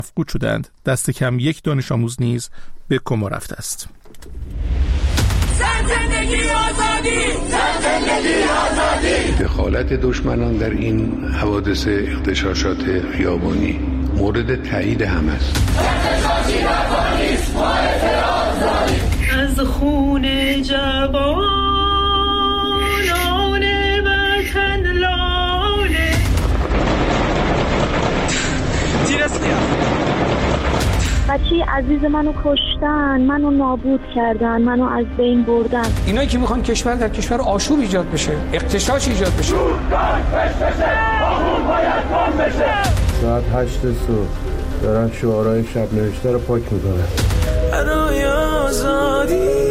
مفقود شدند. دست کم 1 دانش آموز نیز به کما رفته است. زندگی آزادی، زندگی آزادی. دخالت دشمنان در این حوادث اغتشاشات خیابانی مورد تایید هم است. اغتشاشی نکنیست، ما اعتراض داریم. از خون جوانان وطن لاله بچه عزیز منو کشتن، منو نابود کردن، منو از بین بردن. اینایی که میخوان کشور در کشور آشوب ایجاد بشه، اغتشاش ایجاد بشه. ساعت 8 صبح دارن شعارهای شب نوشته رو پاک میکنن. برای آزادی.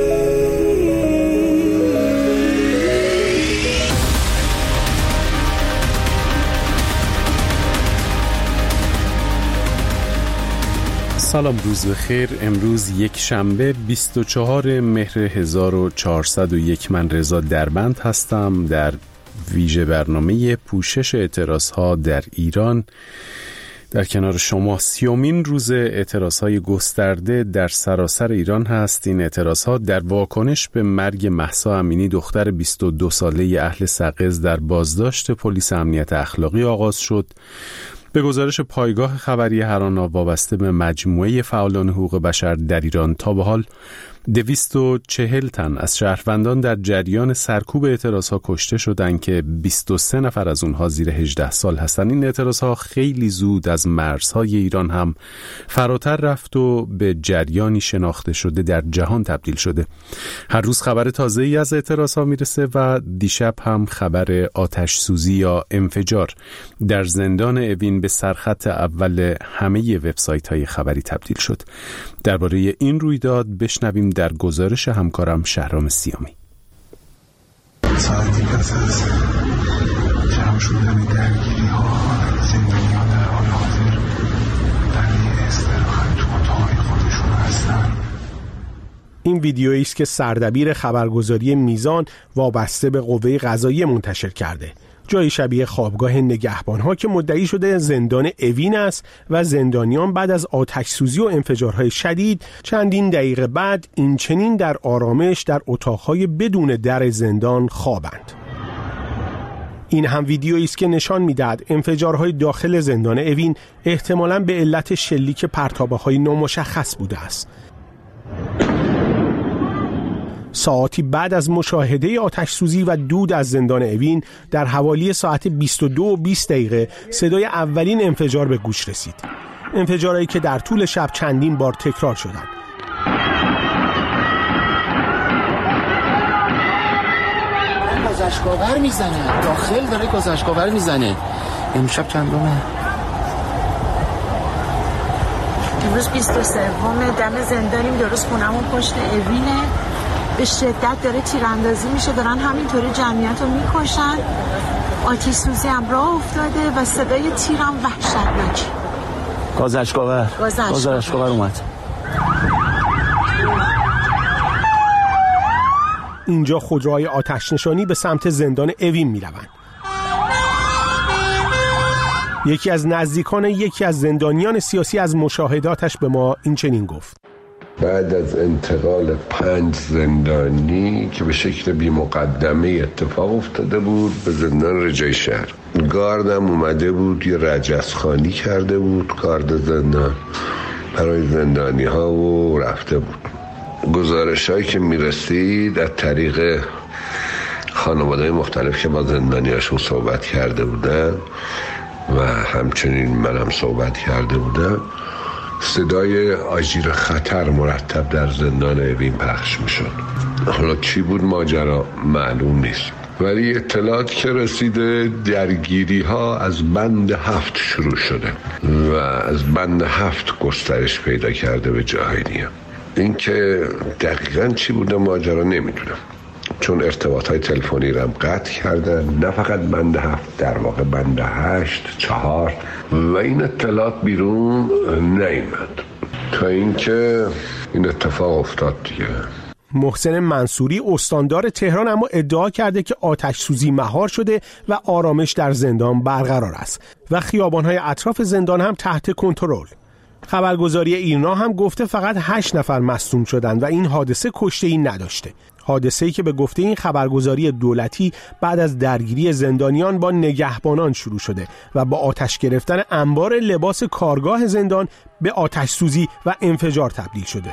سلام، روز بخیر. امروز یک شنبه 24 مهر 1401. من رضا دربند هستم در ویژه برنامه پوشش اعتراضها در ایران. در کنار شما 30مین روز اعتراضهای گسترده در سراسر ایران هست. این اعتراضها در واکنش به مرگ مهسا امینی، دختر 22 ساله اهل سقز، در بازداشت پلیس امنیت اخلاقی آغاز شد. به گزارش پایگاه خبری هرانا وابسته به مجموعه فعالان حقوق بشر در ایران، تا به حال 240 تن از شهروندان در جریان سرکوب اعتراضها کشته شدند که 23 نفر از اونها زیر 18 سال هستند. این اعتراضها خیلی زود از مرزهای ایران هم فراتر رفت و به جریانی شناخته شده در جهان تبدیل شده. هر روز خبر تازه‌ای از اعتراضها میرسه و دیشب هم خبر آتش سوزی یا انفجار در زندان اوین به سرخط اول همه وبسایت‌های خبری تبدیل شد. درباره این رویداد بشنویم در گزارش همکارم شهرام سیامی. ساعتی پس از جمع شدن درگیری‌ها، زندانیان در حال حاضر برای استراحت تو اتاق خودشون هستن. این ویدیویی است که سردبیر خبرگزاری میزان وابسته به قوه قضاییه منتشر کرده. جای شبیه خوابگاه نگهبان‌ها که مدعی شده زندان اوین است و زندانیان بعد از آتش‌سوزی و انفجارهای شدید چندین دقیقه بعد این چنین در آرامش در اتاق‌های بدون در زندان خوابند. این هم ویدیویی است که نشان می‌دهد انفجارهای داخل زندان اوین احتمالاً به علت شلیک پرتابه‌های نامشخص بوده است. ساعتی بعد از مشاهده آتش سوزی و دود از زندان اوین در حوالی ساعت 22:20 صدای اولین انفجار به گوش رسید. انفجارهایی که در طول شب چندین بار تکرار شدند. گذشتگاور میزنه، داخل داره گذشتگاور میزنه. امشب چندمه؟ امروز 23 دم زندانیم، درست خونمون پشت اوینه. به شدت داره تیراندازی میشه، دارن همینطوری جمعیت رو میکشن. آتش سوزی هم راه افتاده و صدای تیرم وحشتناک. گذشتگاور اومد. اینجا خودروهای آتش نشانی به سمت زندان اوین میروند. یکی از نزدیکان یکی از زندانیان سیاسی از مشاهداتش به ما این چنین گفت: بعد از انتقال 5 زندانی که به شکل بی مقدمه اتفاق افتاده بود به زندان رجای شهر، گاردم اومده بود یه رجزخوانی کرده بود، گارد زندان برای زندانی ها و رفته بود. گزارش هایی که میرسید از طریق خانواده مختلف که با زندانی هاشون صحبت کرده بودن و همچنین منم صحبت کرده بودم، صدای آژیر خطر مرتب در زندان اوین پخش میشد. حالا چی بود ماجرا معلوم نیست، ولی اطلاعات که رسیده درگیری ها از بند 7 شروع شده و از بند 7 گسترش پیدا کرده به جاهای دیگه. این که دقیقاً چی بوده ماجرا نمیدونم، چون ارتباطات تلفنی رو هم قطع کردن، نه فقط بند 7، در واقع بند 8 4 و این اطلاعات بیرون نیامد تا اینکه این اتفاق افتاد دیگه. محسن منصوری استاندار تهران اما ادعا کرده که آتش سوزی مهار شده و آرامش در زندان برقرار است و خیابان‌های اطراف زندان هم تحت کنترل. خبرگزاری ایرنا هم گفته فقط 8 نفر مصدوم شدند و این حادثه کشته‌ای نداشته. حادثه‌ای که به گفته این خبرگزاری دولتی بعد از درگیری زندانیان با نگهبانان شروع شده و با آتش گرفتن انبار لباس کارگاه زندان به آتش سوزی و انفجار تبدیل شده.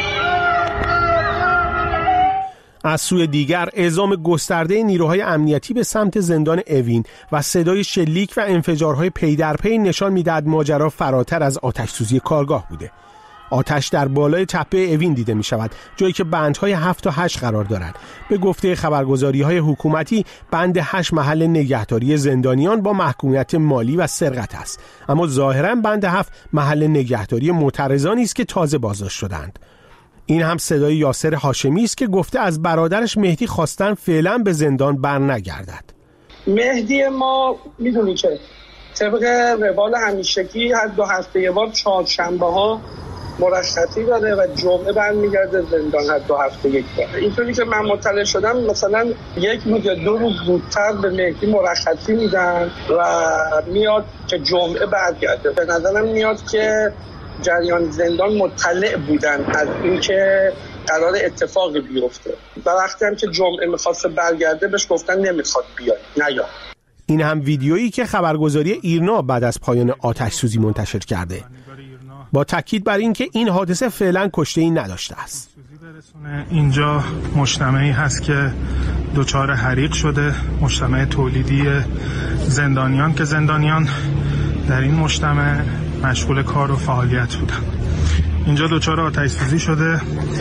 از سوی دیگر اعزام گسترده نیروهای امنیتی به سمت زندان اوین و صدای شلیک و انفجارهای پی در پی نشان می‌دهد ماجرا فراتر از آتش سوزی کارگاه بوده. آتش در بالای تپه اوین دیده می شود، جایی که بندهای 7 تا 8 قرار دارند. به گفته خبرگزاری‌های حکومتی بند 8 محل نگهداری زندانیان با محکومیت مالی و سرقت است، اما ظاهراً بند 7 محل نگهداری معترضانی است که تازه بازداشت شدند. این هم صدای یاسر هاشمی است که گفته از برادرش مهدی خواستن فعلا به زندان برنگردد. مهدی ما میدونی که طبق روال همیشگی هر 2 هفته یه بار چهارشنبه‌ها مرخصی داره و جمعه برمیگرده زندان هر 2 هفته یک بار. اینطوری که من مطلع شدم مثلا 1 روز یا 2 روز زودتر به مهدی مرخصی میدن و میاد که جمعه برگرده. به نظرم میاد که جریان زندان مطلع بودن از اینکه قرار اتفاقی بیفته و وقتی هم که جمعه میخواست برگرده بهش گفتن نمیخواد بیاد نیا. این هم ویدیویی که خبرگزاری ایرنا بعد از پایان آتش سوزی منتشر کرده با تاکید بر اینکه این حادثه فعلا کشته‌ای نداشته است. اینجا مجتمعی هست که دچار حریق شده، مجتمع تولیدی زندانیان که زندانیان در این مجتمع مشغول کار و فعالیت بودن. اینجا دچار آتش سوزی شده.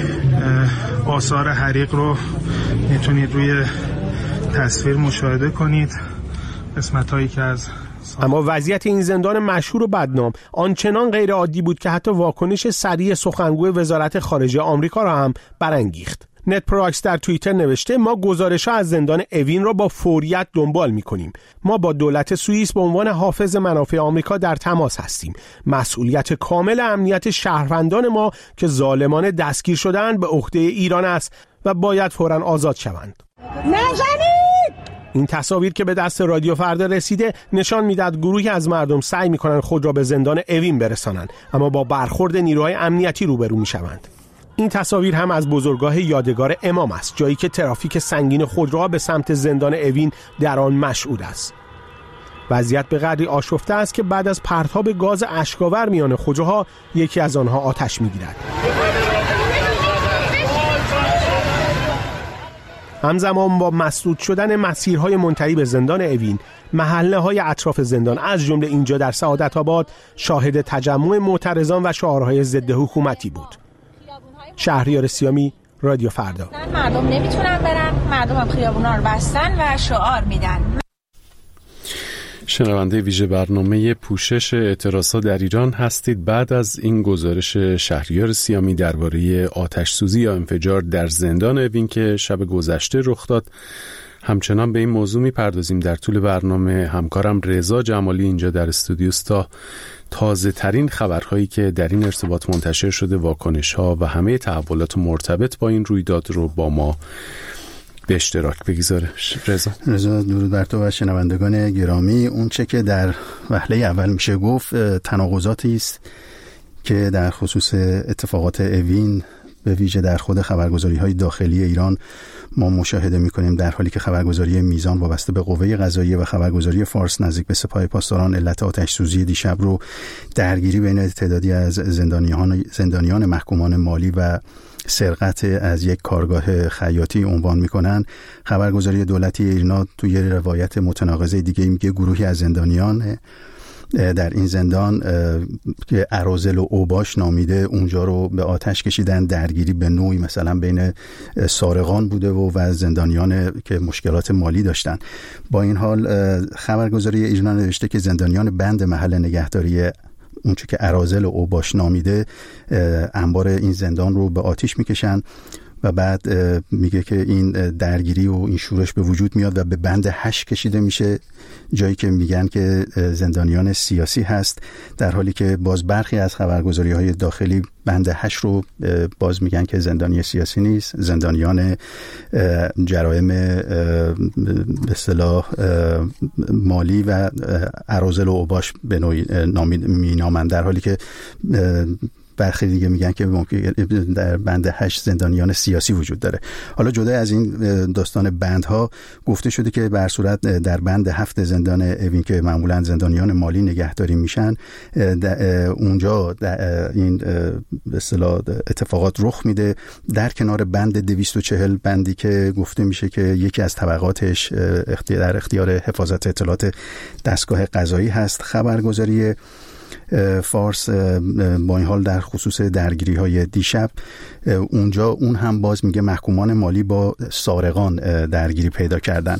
آثار حریق رو میتونید روی تصویر مشاهده کنید. قسمت‌هایی که از اما وضعیت این زندان مشهور و بدنام آنچنان غیر عادی بود که حتی واکنش سریع سخنگوی وزارت خارجه آمریکا را هم برانگیخت. نت پراکس در توییتر نوشته ما گزارش‌ها از زندان اوین را با فوریت دنبال می‌کنیم. ما با دولت سوئیس به عنوان حافظ منافع آمریکا در تماس هستیم. مسئولیت کامل امنیت شهروندان ما که ظالمانه دستگیر شده‌اند به عهده ایران است و باید فوراً آزاد شوند. نزنید! این تصاویر که به دست رادیو فردا رسیده نشان میدهد گروهی از مردم سعی می‌کنند خود را به زندان اوین برسانند، اما با برخورد نیروهای امنیتی روبرو می‌شوند. این تصاویر هم از بزرگاه یادگار امام است، جایی که ترافیک سنگین خودروها به سمت زندان اوین در آن مشهود است. وضعیت به قدری آشفته است که بعد از پرتاب گاز اشک‌آور میان خودروها یکی از آنها آتش می‌گیرد. همزمان با مسدود شدن مسیرهای منتهی به زندان اوین، محله‌های اطراف زندان از جمله اینجا در سعادت‌آباد شاهد تجمع معترضان و شعارهای ضد حکومتی بود. شهریار سیامی، رادیو فردا. مردم نمیتونن برن، مردم هم خیابونا رو بستن و شعار میدن. شنونده ویژه برنامه پوشش اعتراضات در ایران هستید. بعد از این گزارش شهریار سیامی درباره آتش سوزی یا انفجار در زندان اوین که شب گذشته رخ داد، همچنان به این موضوع میپردازیم در طول برنامه. همکارم رضا جمالی اینجا در استودیو است تا تازه ترین خبرهایی که در این ارتباط منتشر شده، واکنش ها و همه تحولات مرتبط با این رویداد رو با ما به اشتراک بگذاره. رضا درود بر تو و شنوندگان گرامی. اون چه که در وهله اول میشه گفت تناقضاتی است که در خصوص اتفاقات اوین به ویژه در خود خبرگزاری‌های داخلی ایران ما مشاهده می‌کنیم، در حالی که خبرگزاری میزان وابسته به قوه قضاییه و خبرگزاری فارس نزدیک به سپاه پاسداران علت آتش سوزی دیشب رو درگیری بین تعدادی از زندانیان محکومان مالی و سرقت از یک کارگاه خیاطی عنوان می‌کنن. خبرگزاری دولتی ایرنا توی روایت متناقضه دیگه میگه گروهی از زندانیان در این زندان که اراذل و اوباش نامیده اونجا رو به آتش کشیدن. درگیری به نوعی مثلا بین سارقان بوده و زندانیان که مشکلات مالی داشتن. با این حال خبرگزاری ایرنا نوشته که زندانیان بند محل نگهداری اونچه که اراذل و اوباش نامیده انبار این زندان رو به آتش میکشن و بعد میگه که این درگیری و این شورش به وجود میاد و به بند 8 کشیده میشه، جایی که میگن که زندانیان سیاسی هست، در حالی که باز برخی از خبرگزاری‌های داخلی بند 8 رو باز میگن که زندانی سیاسی نیست، زندانیان جرایم به اصطلاح مالی و اراذل و اوباش به نوعی مینامند، در حالی که برخی دیگه میگن که در بند 8 زندانیان سیاسی وجود داره. حالا جدا از این داستان بندها گفته شده که به هر صورت در بند 7 زندان اوین که معمولا زندانیان مالی نگهداری میشن، اونجا این به اصطلاح اتفاقات رخ میده در کنار بند 240 بندی که گفته میشه که یکی از طبقاتش در اختیار حفاظت اطلاعات دستگاه قضایی هست. خبرگزاری فارس با این حال در خصوص درگیری های دیشب اونجا اون هم باز میگه محکومان مالی با سارقان درگیری پیدا کردن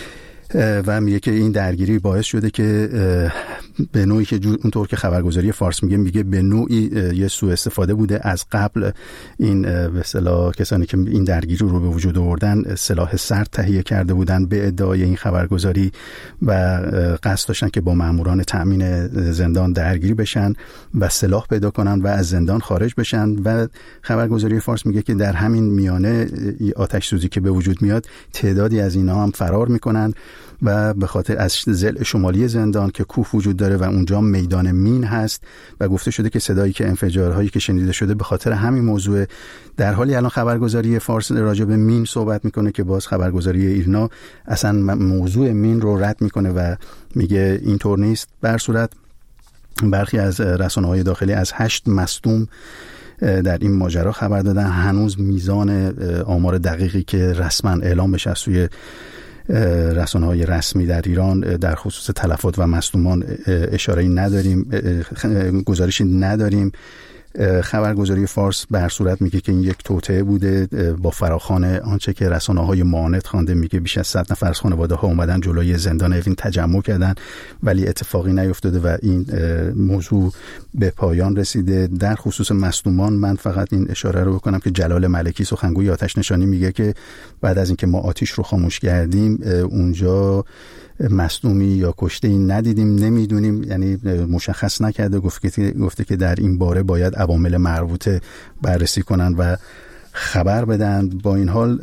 و میگه که این درگیری باعث شده که به نوعی که اونطور که خبرگزاری فارس میگه به نوعی یه سوء استفاده بوده از قبل. این به اصطلاح کسانی که این درگیری رو به وجود آوردن سلاح سرد تهیه کرده بودن به ادعای این خبرگزاری و قصد داشتن که با ماموران تأمین زندان درگیری بشن و سلاح پیدا کنن و از زندان خارج بشن و خبرگزاری فارس میگه که در همین میانه آتش سوزی که به وجود میاد تعدادی از اینا هم فرار میکنن و به خاطر از ضلع شمالی زندان که کوه وجود داره و اونجا میدان مین هست و گفته شده که صدایی که انفجارهایی که شنیده شده به خاطر همین موضوع. در حالی الان خبرگزاری فارس راجع به مین صحبت میکنه که باز خبرگزاری ایرنا اصلا موضوع مین رو رد میکنه و میگه اینطور نیست. به هر صورت برخی از رسانه‌های داخلی از 8 مصدوم در این ماجرا خبر دادن. هنوز میزان آمار دقیقی که رسما اعلام بشه از سوی رسانه‌های رسمی در ایران در خصوص تلفات و مصدومان اشاره‌ای نداریم، گزارشی نداریم. خبرگزاری فارس به هر صورت میگه که این یک توطئه بوده با فراخوان آنچه که رسانه‌های معاند خوانده. میگه بیش از 100 نفر از خانواده‌ها اومدن جلوی زندان اوین تجمع کردن ولی اتفاقی نیفتاده و این موضوع به پایان رسیده. در خصوص مصدومان من فقط این اشاره رو بکنم که جلال ملکی سخنگوی آتش نشانی میگه که بعد از اینکه ما آتش رو خاموش کردیم اونجا مصدومی یا کشته‌ای ندیدیم، نمیدونیم، یعنی مشخص نکرده. گفته که در این باره باید عوامل مربوطه بررسی کنن و خبر بدن. با این حال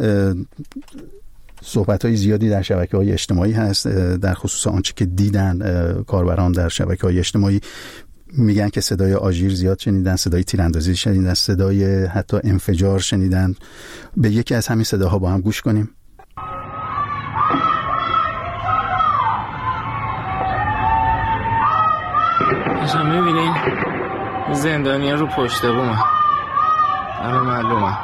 صحبت‌های زیادی در شبکه‌های اجتماعی هست در خصوص آنچه که دیدن کاربران در شبکه‌های اجتماعی. میگن که صدای آژیر زیاد شنیدن، صدای تیراندازی شنیدن، صدای حتی انفجار شنیدن. به یکی از همین صداها با هم گوش کنیم. شما میبینین زندانیان رو پشت بومن، همه معلومه.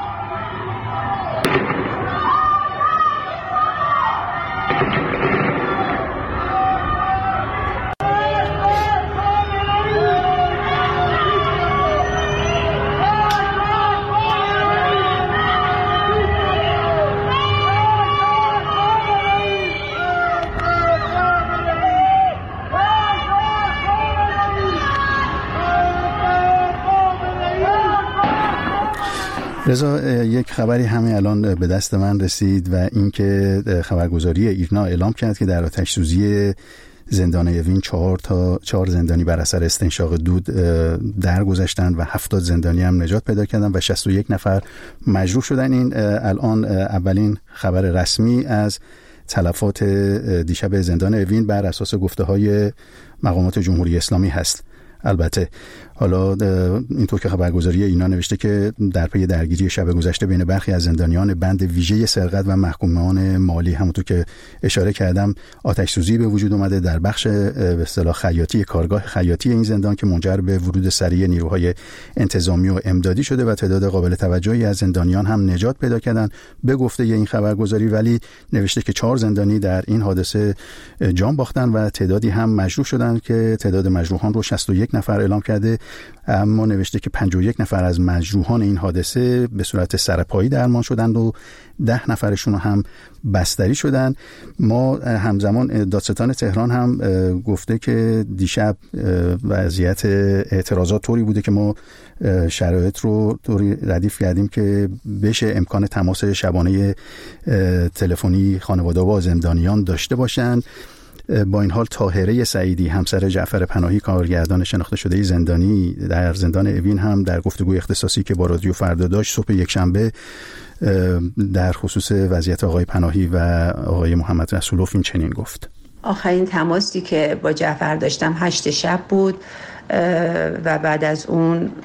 رضا، یک خبری همین الان به دست من رسید و اینکه خبرگزاری ایرنا اعلام کرد که در آتش سوزی زندان اوین 4 زندانی بر اثر استنشاق دود درگذشتن و 70 زندانی هم نجات پیدا کردن و 61 نفر مجروح شدن. این الان اولین خبر رسمی از تلفات دیشب زندان اوین بر اساس گفته‌های مقامات جمهوری اسلامی هست. البته حالا اینطور که خبرگزاری اینا نوشته که در پی درگیری شب گذشته بین برخی از زندانیان بند ویژه سرقت و محکومان مالی، همونطور که اشاره کردم، آتش سوزی به وجود اومده در بخش به اصطلاح خیاطی، کارگاه خیاطی این زندان که منجر به ورود سریع نیروهای انتظامی و امدادی شده و تعداد قابل توجهی از زندانیان هم نجات پیدا کردن به گفته این خبرگزاری. ولی نوشته که 4 زندانی در این حادثه جان باختن و تعدادی هم مجروح شدن که تعداد مجروحان رو 61 نفر اعلام کرده. اما نوشته که 51 نفر از مجروحان این حادثه به صورت سرپایی درمان شدند و 10 نفرشون هم بستری شدند. ما همزمان دادستان تهران هم گفته که دیشب وضعیت اعتراضات طوری بوده که ما شرایط رو طوری ردیف کردیم که بشه امکان تماس شبانه تلفنی خانواده با زندانیان داشته باشند. با این حال طاهره سعیدی همسر جعفر پناهی کارگردان شناخته شده زندانی در زندان اوین هم در گفتگوی اختصاصی که با رادیو فردا داشت صبح یکشنبه در خصوص وضعیت آقای پناهی و آقای محمد رسولوف این چنین گفت: آخرین تماسی که با جعفر داشتم 8 شب بود و بعد از اون